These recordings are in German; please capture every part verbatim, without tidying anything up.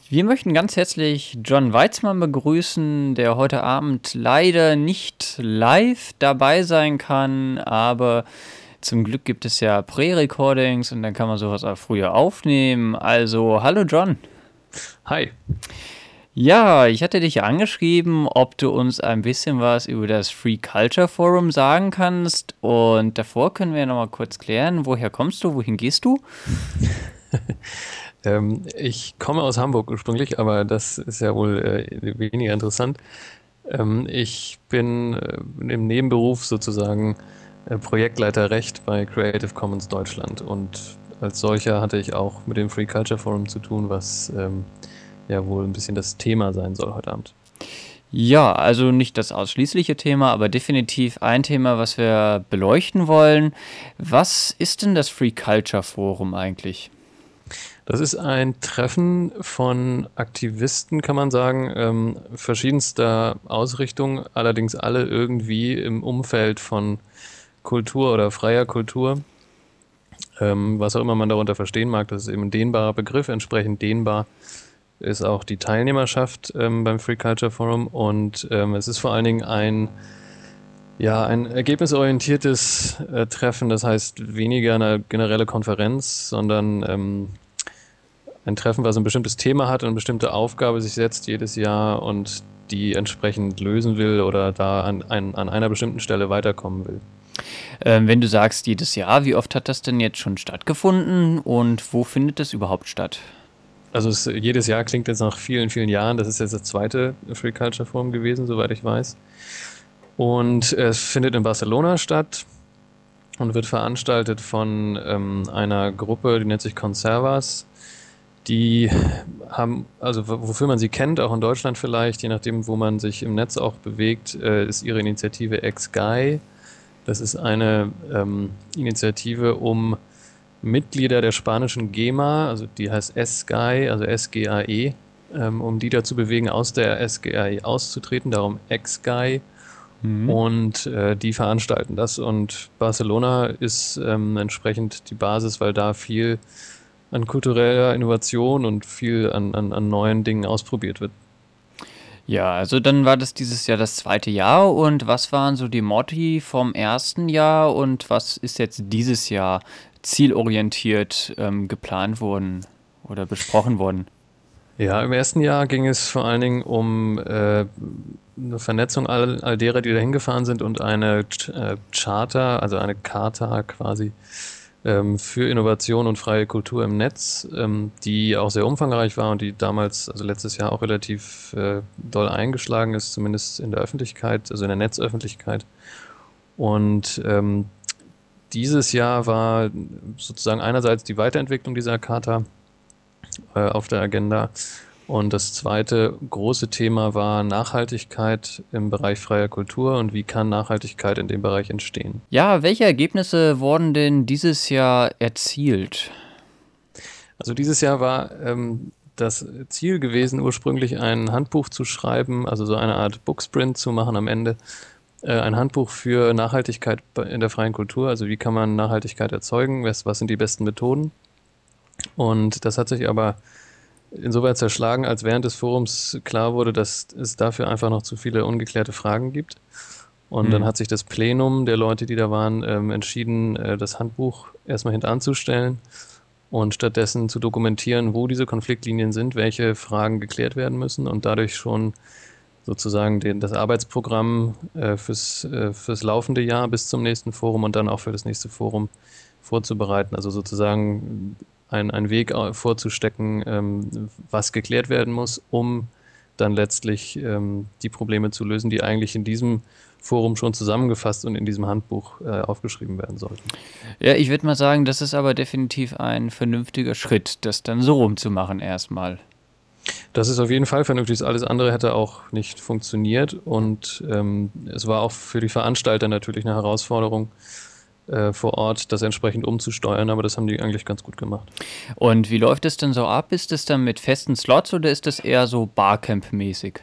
Wir möchten ganz herzlich John Weitzmann begrüßen, der heute Abend leider nicht live dabei sein kann, aber zum Glück gibt es ja Prä-Recordings und dann kann man sowas auch früher aufnehmen. Also, hallo John. Hi. Ja, ich hatte dich ja angeschrieben, ob du uns ein bisschen was über das Free Culture Forum sagen kannst. Und davor können wir ja noch mal kurz klären, woher kommst du, wohin gehst du? ähm, ich komme aus Hamburg ursprünglich, aber das ist ja wohl äh, weniger interessant. Ähm, ich bin äh, im Nebenberuf sozusagen äh, Projektleiter Recht bei Creative Commons Deutschland und als solcher hatte ich auch mit dem Free Culture Forum zu tun, was ähm, ja wohl ein bisschen das Thema sein soll heute Abend. Ja, also nicht das ausschließliche Thema, aber definitiv ein Thema, was wir beleuchten wollen. Was ist denn das Free Culture Forum eigentlich? Das ist ein Treffen von Aktivisten, kann man sagen, ähm, verschiedenster Ausrichtungen, allerdings alle irgendwie im Umfeld von Kultur oder freier Kultur. Ähm, was auch immer man darunter verstehen mag, das ist eben ein dehnbarer Begriff. Entsprechend dehnbar ist auch die Teilnehmerschaft ähm, beim Free Culture Forum und ähm, es ist vor allen Dingen ein ja, ein ergebnisorientiertes äh, Treffen, das heißt weniger eine generelle Konferenz, sondern ähm, ein Treffen, was ein bestimmtes Thema hat und eine bestimmte Aufgabe sich setzt jedes Jahr und die entsprechend lösen will oder da an, ein, an einer bestimmten Stelle weiterkommen will. Ähm, wenn du sagst jedes Jahr, wie oft hat das denn jetzt schon stattgefunden und wo findet das überhaupt statt? Also es, jedes Jahr klingt jetzt nach vielen, vielen Jahren. Das ist jetzt das zweite Free Culture Forum gewesen, soweit ich weiß. Und es findet in Barcelona statt und wird veranstaltet von ähm, einer Gruppe, die nennt sich Conservas. Die haben, also wofür man sie kennt, auch in Deutschland vielleicht, je nachdem, wo man sich im Netz auch bewegt, äh, ist ihre Initiative Ex-Guy. Das ist eine ähm, Initiative, um Mitglieder der spanischen GEMA, also die heißt S-G A E, also S G A E, ähm, um die dazu bewegen, aus der S G A E auszutreten, darum Ex-Guy. Mhm. Und äh, die veranstalten das. Und Barcelona ist ähm, entsprechend die Basis, weil da viel an kultureller Innovation und viel an, an, an neuen Dingen ausprobiert wird. Ja, also dann war das dieses Jahr das zweite Jahr und was waren so die Motti vom ersten Jahr und was ist jetzt dieses Jahr zielorientiert ähm, geplant worden oder besprochen worden? Ja, im ersten Jahr ging es vor allen Dingen um äh, eine Vernetzung all, all derer, die da hingefahren sind und eine Ch- äh, Charta, also eine Charta quasi ähm, für Innovation und freie Kultur im Netz, ähm, die auch sehr umfangreich war und die damals, also letztes Jahr auch relativ äh, doll eingeschlagen ist, zumindest in der Öffentlichkeit, also in der Netzöffentlichkeit. Und ähm, dieses Jahr war sozusagen einerseits die Weiterentwicklung dieser Charta äh, auf der Agenda. Und das zweite große Thema war Nachhaltigkeit im Bereich freier Kultur und wie kann Nachhaltigkeit in dem Bereich entstehen. Ja, welche Ergebnisse wurden denn dieses Jahr erzielt? Also dieses Jahr war ähm, das Ziel gewesen, ursprünglich ein Handbuch zu schreiben, also so eine Art Booksprint zu machen am Ende. Äh, ein Handbuch für Nachhaltigkeit in der freien Kultur, also wie kann man Nachhaltigkeit erzeugen, was, was sind die besten Methoden. Und das hat sich aber insoweit zerschlagen, als während des Forums klar wurde, dass es dafür einfach noch zu viele ungeklärte Fragen gibt. Und dann Hm. hat sich das Plenum der Leute, die da waren, ähm, entschieden, äh, das Handbuch erstmal hintanzustellen und stattdessen zu dokumentieren, wo diese Konfliktlinien sind, welche Fragen geklärt werden müssen und dadurch schon sozusagen den, das Arbeitsprogramm äh, fürs, äh, fürs laufende Jahr bis zum nächsten Forum und dann auch für das nächste Forum vorzubereiten. Also sozusagen ein, ein Weg vorzustecken, ähm, was geklärt werden muss, um dann letztlich ähm, die Probleme zu lösen, die eigentlich in diesem Forum schon zusammengefasst und in diesem Handbuch äh, aufgeschrieben werden sollten. Ja, ich würde mal sagen, das ist aber definitiv ein vernünftiger Schritt, das dann so rumzumachen erstmal. Das ist auf jeden Fall vernünftig. Alles andere hätte auch nicht funktioniert und ähm, es war auch für die Veranstalter natürlich eine Herausforderung, äh, vor Ort das entsprechend umzusteuern, aber das haben die eigentlich ganz gut gemacht. Und wie läuft es denn so ab? Ist es dann mit festen Slots oder ist es eher so Barcamp-mäßig?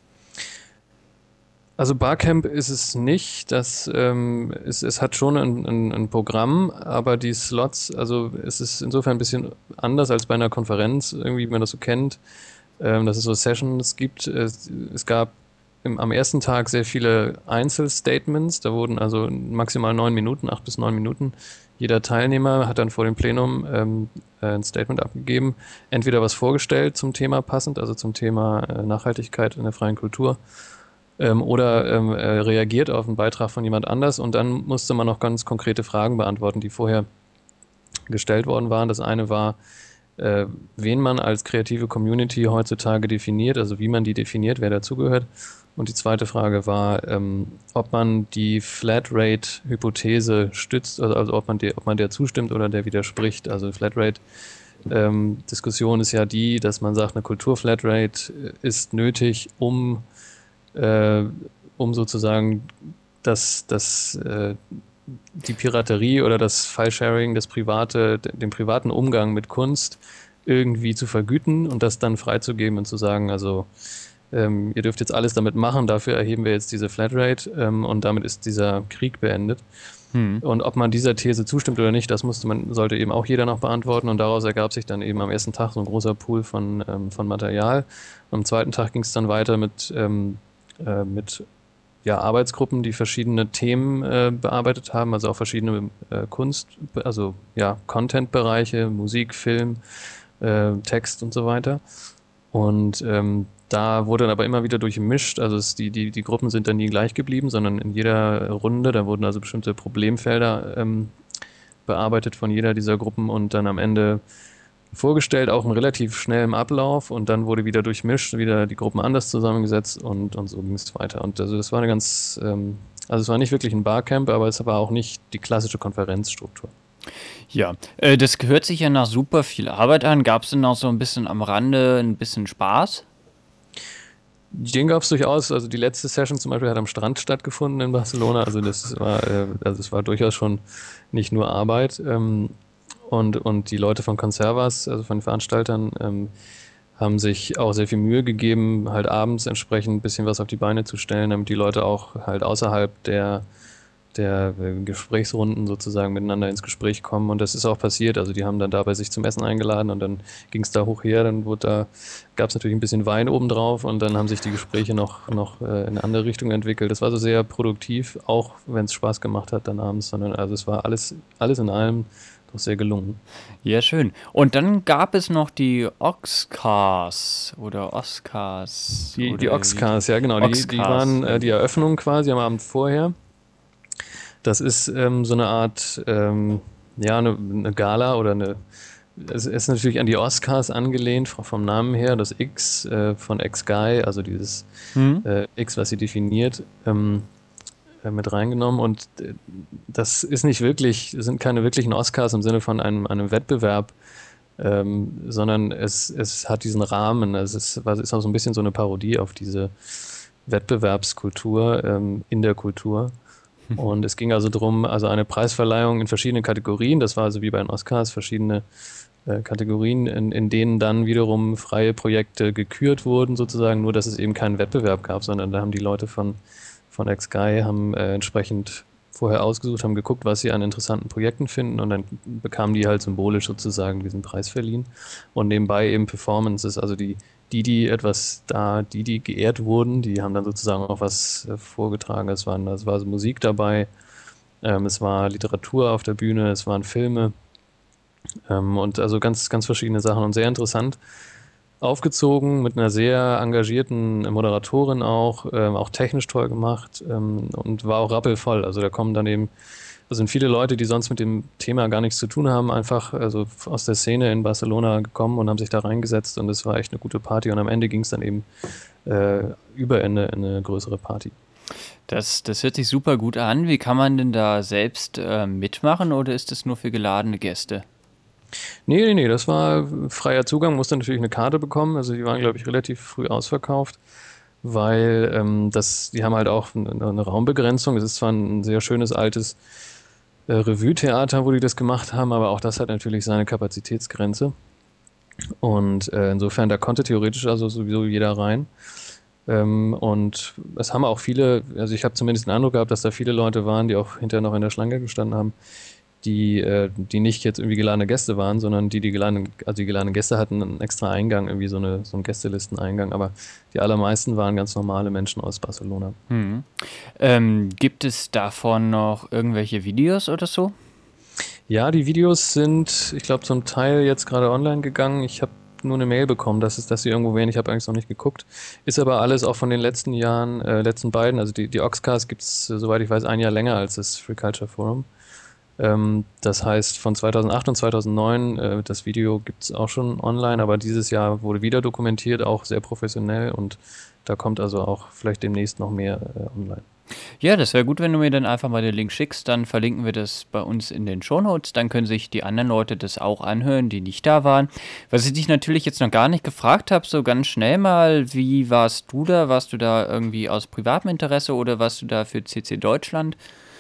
Also Barcamp ist es nicht. Das, ähm, es, es hat schon ein, ein, ein Programm, aber die Slots, also es ist insofern ein bisschen anders als bei einer Konferenz, irgendwie, wie man das so kennt. ähm, dass es so Sessions gibt. Es, es gab im, am ersten Tag sehr viele Einzelstatements. Da wurden also maximal neun Minuten, acht bis neun Minuten. Jeder Teilnehmer hat dann vor dem Plenum ähm, äh, ein Statement abgegeben, entweder was vorgestellt zum Thema passend, also zum Thema äh, Nachhaltigkeit in der freien Kultur, ähm, oder ähm, äh, reagiert auf einen Beitrag von jemand anders, und dann musste man noch ganz konkrete Fragen beantworten, die vorher gestellt worden waren. Das eine war, äh, wen man als kreative Community heutzutage definiert, also wie man die definiert, wer dazugehört. Und die zweite Frage war, ähm, ob man die Flatrate-Hypothese stützt, also, also ob man der, ob man der zustimmt oder der widerspricht. Also Flatrate-Diskussion ähm, ist ja die, dass man sagt, eine Kultur-Flatrate ist nötig, um, äh, um sozusagen das, das, äh, die Piraterie oder das File-Sharing, das private, den privaten Umgang mit Kunst irgendwie zu vergüten und das dann freizugeben und zu sagen, also ähm, ihr dürft jetzt alles damit machen, dafür erheben wir jetzt diese Flatrate, ähm, und damit ist dieser Krieg beendet. Hm. Und ob man dieser These zustimmt oder nicht, das musste man, sollte eben auch jeder noch beantworten, und daraus ergab sich dann eben am ersten Tag so ein großer Pool von, ähm, von Material. Am zweiten Tag ging es dann weiter mit, ähm, äh, mit ja, Arbeitsgruppen, die verschiedene Themen äh, bearbeitet haben, also auch verschiedene äh, Kunst, also ja, Content-Bereiche, Musik, Film, äh, Text und so weiter. Und ähm, da wurde dann aber immer wieder durchmischt, also es, die, die, die Gruppen sind dann nie gleich geblieben, sondern in jeder Runde, da wurden also bestimmte Problemfelder ähm, bearbeitet von jeder dieser Gruppen und dann am Ende vorgestellt, auch in relativ schnellem Ablauf, und dann wurde wieder durchmischt, wieder die Gruppen anders zusammengesetzt, und, und so ging es weiter. Und also das war eine ganz, ähm, also es war nicht wirklich ein Barcamp, aber es war auch nicht die klassische Konferenzstruktur. Ja, äh, das hört sich ja nach super viel Arbeit an. Gab es denn auch so ein bisschen am Rande ein bisschen Spaß? Den gab es durchaus, also die letzte Session zum Beispiel hat am Strand stattgefunden in Barcelona, also das war, äh, also es war durchaus schon nicht nur Arbeit, ähm, und, und die Leute von Conservas, also von den Veranstaltern, ähm, haben sich auch sehr viel Mühe gegeben, halt abends entsprechend ein bisschen was auf die Beine zu stellen, damit die Leute auch halt außerhalb der, der äh, Gesprächsrunden sozusagen miteinander ins Gespräch kommen. Und das ist auch passiert. Also die haben dann dabei sich zum Essen eingeladen, und dann ging es da hoch her, dann wurde da, gab es natürlich ein bisschen Wein obendrauf, und dann haben sich die Gespräche noch, noch äh, in eine andere Richtung entwickelt. Das war so sehr produktiv, auch wenn es Spaß gemacht hat dann abends, sondern also es war alles, alles in allem doch sehr gelungen. Ja, schön. Und dann gab es noch die Oscars oder Oscars Die, die oder wie die Oxcars, ja genau, die, die Oscars. waren äh, die Eröffnung quasi am Abend vorher. Das ist ähm, so eine Art, ähm, ja, eine, eine Gala oder eine, es ist natürlich an die Oscars angelehnt, vom Namen her, das X äh, von X-Guy, also dieses Hm? äh, X, was sie definiert, ähm, äh, mit reingenommen. Und äh, das ist nicht wirklich, das sind keine wirklichen Oscars im Sinne von einem, einem Wettbewerb, ähm, sondern es, es hat diesen Rahmen. Es ist, es ist auch so ein bisschen so eine Parodie auf diese Wettbewerbskultur ähm, in der Kultur. Und es ging also darum, also eine Preisverleihung in verschiedenen Kategorien, das war also wie bei den Oscars, verschiedene äh, Kategorien, in, in denen dann wiederum freie Projekte gekürt wurden, sozusagen, nur dass es eben keinen Wettbewerb gab, sondern da haben die Leute von, von X-Guy haben äh, entsprechend vorher ausgesucht, haben geguckt, was sie an interessanten Projekten finden, und dann bekamen die halt symbolisch sozusagen diesen Preis verliehen. Und nebenbei eben Performances, also die die, die etwas da, die, die geehrt wurden, die haben dann sozusagen auch was äh, vorgetragen. Es waren, es war so Musik dabei, ähm, es war Literatur auf der Bühne, es waren Filme, ähm, und also ganz, ganz verschiedene Sachen und sehr interessant aufgezogen mit einer sehr engagierten Moderatorin auch, ähm, auch technisch toll gemacht, ähm, und war auch rappelvoll. Also da kommen dann eben, da sind viele Leute, die sonst mit dem Thema gar nichts zu tun haben, einfach also aus der Szene in Barcelona gekommen und haben sich da reingesetzt, und es war echt eine gute Party, und am Ende ging es dann eben äh, über eine, eine größere Party. Das, das hört sich super gut an. Wie kann man denn da selbst äh, mitmachen oder ist das nur für geladene Gäste? Nee, nee, nee, das war freier Zugang, musste natürlich eine Karte bekommen, also die waren, glaube ich, relativ früh ausverkauft, weil ähm, das, die haben halt auch eine, eine Raumbegrenzung. Es ist zwar ein sehr schönes altes äh, Revue-Theater, wo die das gemacht haben, aber auch das hat natürlich seine Kapazitätsgrenze. Und äh, insofern, da konnte theoretisch also sowieso jeder rein. Ähm, und es haben auch viele, also ich habe zumindest den Eindruck gehabt, dass da viele Leute waren, die auch hinterher noch in der Schlange gestanden haben, die, äh, die nicht jetzt irgendwie geladene Gäste waren, sondern die, die geladenen, also die geladenen Gäste hatten einen extra Eingang, irgendwie so, eine, so einen Gästelisteneingang, aber die allermeisten waren ganz normale Menschen aus Barcelona. Hm. Ähm, gibt es davon noch irgendwelche Videos oder so? Ja, die Videos sind, ich glaube, zum Teil jetzt gerade online gegangen. Ich habe nur eine Mail bekommen, dass es, dass sie irgendwo wären. Ich habe eigentlich noch nicht geguckt. Ist aber alles auch von den letzten Jahren, äh, letzten beiden. Also die, die Oxcars gibt es, äh, soweit ich weiß, ein Jahr länger als das Free Culture Forum. Ähm, das heißt, von zweitausendacht und zweitausendneun, äh, das Video gibt es auch schon online, aber dieses Jahr wurde wieder dokumentiert, auch sehr professionell, und da kommt also auch vielleicht demnächst noch mehr äh, online. Ja, das wäre gut, wenn du mir dann einfach mal den Link schickst. Dann verlinken wir das bei uns in den Shownotes. Dann können sich die anderen Leute das auch anhören, die nicht da waren. Was ich dich natürlich jetzt noch gar nicht gefragt habe, so ganz schnell mal, wie warst du da? Warst du da irgendwie aus privatem Interesse oder warst du da für C C Deutschland?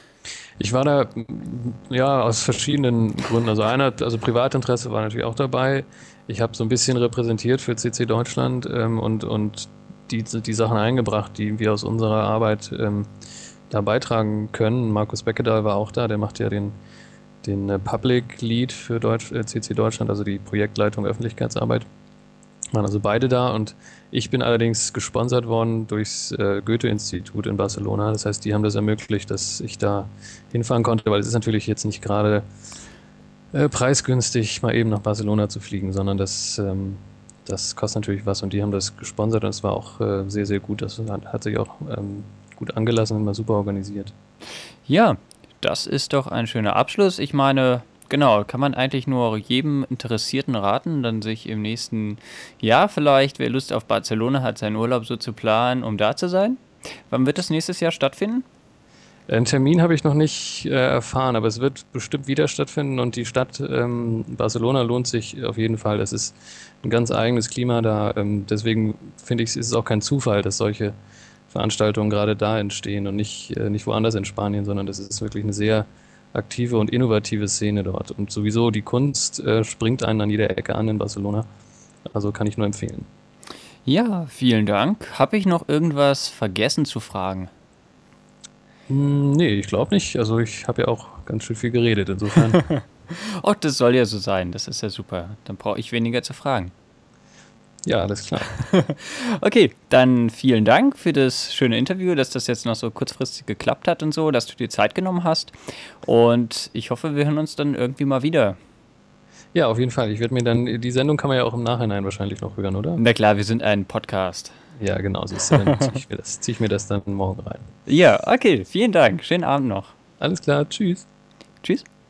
Ich war da mm, ja aus verschiedenen Gründen. Also einer, also Privatinteresse war natürlich auch dabei. Ich habe so ein bisschen repräsentiert für C C Deutschland ähm, und, und die, die Sachen eingebracht, die wir aus unserer Arbeit ähm, da beitragen können. Markus Beckedahl war auch da, der macht ja den, den äh, Public Lead für Deutsch, äh, C C Deutschland, also die Projektleitung Öffentlichkeitsarbeit. Waren also beide da, und ich bin allerdings gesponsert worden durchs äh, Goethe-Institut in Barcelona. Das heißt, die haben das ermöglicht, dass ich da hinfahren konnte, weil es ist natürlich jetzt nicht gerade äh, preisgünstig, mal eben nach Barcelona zu fliegen, sondern das, ähm, das kostet natürlich was, und die haben das gesponsert, und es war auch äh, sehr, sehr gut. Das hat, hat sich auch ähm, gut angelassen und immer super organisiert. Ja, das ist doch ein schöner Abschluss. Ich meine, genau, kann man eigentlich nur jedem Interessierten raten, dann sich im nächsten Jahr vielleicht, wer Lust auf Barcelona hat, seinen Urlaub so zu planen, um da zu sein. Wann wird das nächstes Jahr stattfinden? Einen Termin habe ich noch nicht äh, erfahren, aber es wird bestimmt wieder stattfinden, und die Stadt ähm, Barcelona lohnt sich auf jeden Fall. Das ist ein ganz eigenes Klima da. Ähm, deswegen finde ich, ist es auch kein Zufall, dass solche Veranstaltungen gerade da entstehen und nicht, äh, nicht woanders in Spanien, sondern das ist wirklich eine sehr aktive und innovative Szene dort. Und sowieso die Kunst äh, springt einen an jeder Ecke an in Barcelona. Also kann ich nur empfehlen. Ja, vielen Dank. Habe ich noch irgendwas vergessen zu fragen? Hm, nee, ich glaube nicht. Also ich habe ja auch ganz schön viel geredet, insofern. Oh, das soll ja so sein. Das ist ja super. Dann brauche ich weniger zu fragen. Ja, alles klar. Okay, dann vielen Dank für das schöne Interview, dass das jetzt noch so kurzfristig geklappt hat und so, dass du dir Zeit genommen hast. Und ich hoffe, wir hören uns dann irgendwie mal wieder. Ja, auf jeden Fall. Ich werde mir dann, die Sendung kann man ja auch im Nachhinein wahrscheinlich noch hören, oder? Na klar, wir sind ein Podcast. Ja, genau, siehst du, dann ziehe ich mir das, zieh ich mir das dann morgen rein. Ja, okay, vielen Dank. Schönen Abend noch. Alles klar, tschüss. Tschüss.